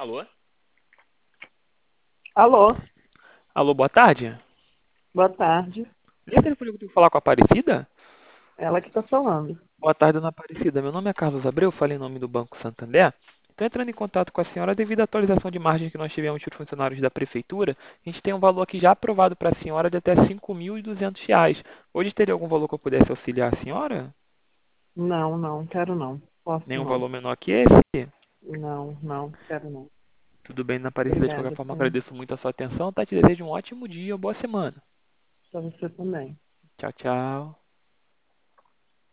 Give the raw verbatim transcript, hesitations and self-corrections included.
Alô? Alô, Alô, boa tarde. boa tarde. Liga por que eu falar com a Aparecida? Ela que está falando. Boa tarde, dona Aparecida. Meu nome é Carlos Abreu, falei em nome do Banco Santander. Estou entrando em contato com a senhora devido à atualização de margens que nós tivemos para os funcionários da Prefeitura. A gente tem um valor aqui já aprovado para a senhora de até cinco mil e duzentos reais. Hoje teria algum valor que eu pudesse auxiliar a senhora? Não, não, quero não. Posso Nenhum não. valor menor que esse? Não, não, quero não. Tudo bem, dona Aparecida. De qualquer Obrigada, forma, sim. agradeço muito a sua atenção. Tá? Te desejo um ótimo dia, boa semana. Para você também. Tchau, tchau.